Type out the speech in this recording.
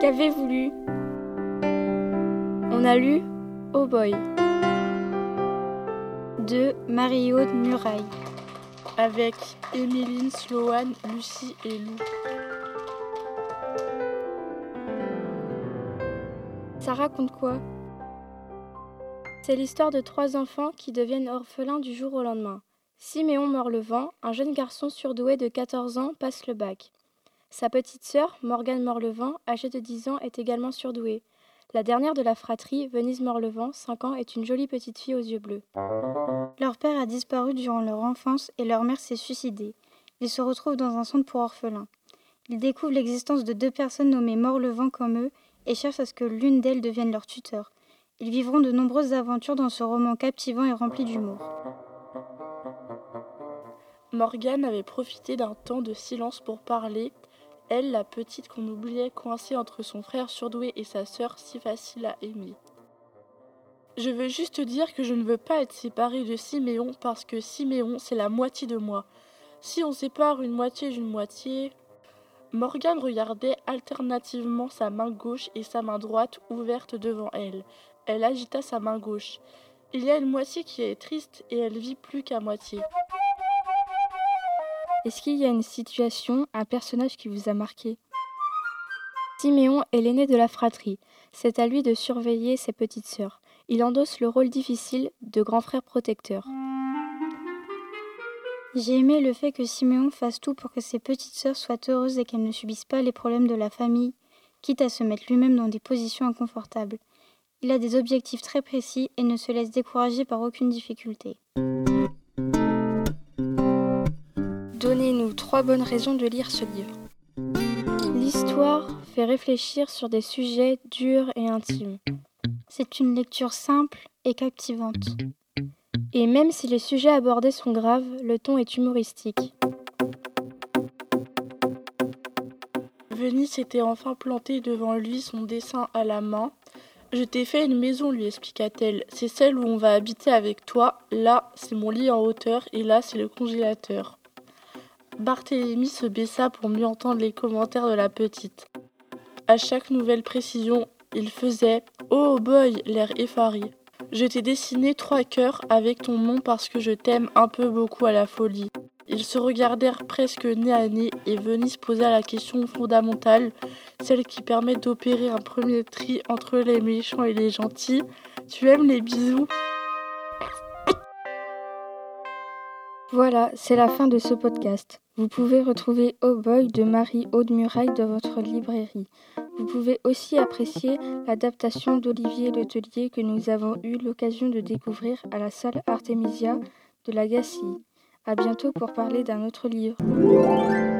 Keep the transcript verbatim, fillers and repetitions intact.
Qu'avez-vous lu ? On a lu Oh Boy de Marie-Aude Muraille avec Émeline, Sloane, Lucie et Lou. Ça raconte quoi ? C'est l'histoire de trois enfants qui deviennent orphelins du jour au lendemain. Siméon Morlevent, un jeune garçon surdoué de quatorze ans, passe le bac. Sa petite sœur, Morgane Morlevent, âgée de dix ans, est également surdouée. La dernière de la fratrie, Venise Morlevent, cinq ans, est une jolie petite fille aux yeux bleus. Leur père a disparu durant leur enfance et leur mère s'est suicidée. Ils se retrouvent dans un centre pour orphelins. Ils découvrent l'existence de deux personnes nommées Morlevent comme eux et cherchent à ce que l'une d'elles devienne leur tuteur. Ils vivront de nombreuses aventures dans ce roman captivant et rempli d'humour. Morgane avait profité d'un temps de silence pour parler. Elle, la petite qu'on oubliait coincée entre son frère surdoué et sa sœur si facile à aimer. Je veux juste dire que je ne veux pas être séparée de Siméon parce que Siméon, c'est la moitié de moi. Si on sépare une moitié d'une moitié... Morgane regardait alternativement sa main gauche et sa main droite ouverte devant elle. Elle agita sa main gauche. Il y a une moitié qui est triste et elle vit plus qu'à moitié. Est-ce qu'il y a une situation, un personnage qui vous a marqué ? Siméon est l'aîné de la fratrie. C'est à lui de surveiller ses petites sœurs. Il endosse le rôle difficile de grand frère protecteur. J'ai aimé le fait que Siméon fasse tout pour que ses petites sœurs soient heureuses et qu'elles ne subissent pas les problèmes de la famille, quitte à se mettre lui-même dans des positions inconfortables. Il a des objectifs très précis et ne se laisse décourager par aucune difficulté. Donnez-nous trois bonnes raisons de lire ce livre. L'histoire fait réfléchir sur des sujets durs et intimes. C'est une lecture simple et captivante. Et même si les sujets abordés sont graves, le ton est humoristique. Venise était enfin plantée devant lui, son dessin à la main. « Je t'ai fait une maison, lui expliqua-t-elle. C'est celle où on va habiter avec toi. Là, c'est mon lit en hauteur et là, c'est le congélateur. » Barthélemy se baissa pour mieux entendre les commentaires de la petite. À chaque nouvelle précision, il faisait « Oh boy !» l'air effaré. « Je t'ai dessiné trois cœurs avec ton nom parce que je t'aime un peu beaucoup à la folie. » Ils se regardèrent presque nez à nez et Venise posa la question fondamentale, celle qui permet d'opérer un premier tri entre les méchants et les gentils. « Tu aimes les bisous ?» Voilà, c'est la fin de ce podcast. Vous pouvez retrouver Oh Boy de Marie-Aude Muraille dans votre librairie. Vous pouvez aussi apprécier l'adaptation d'Olivier Letellier que nous avons eu l'occasion de découvrir à la salle Artemisia de la Gacilly. À bientôt pour parler d'un autre livre.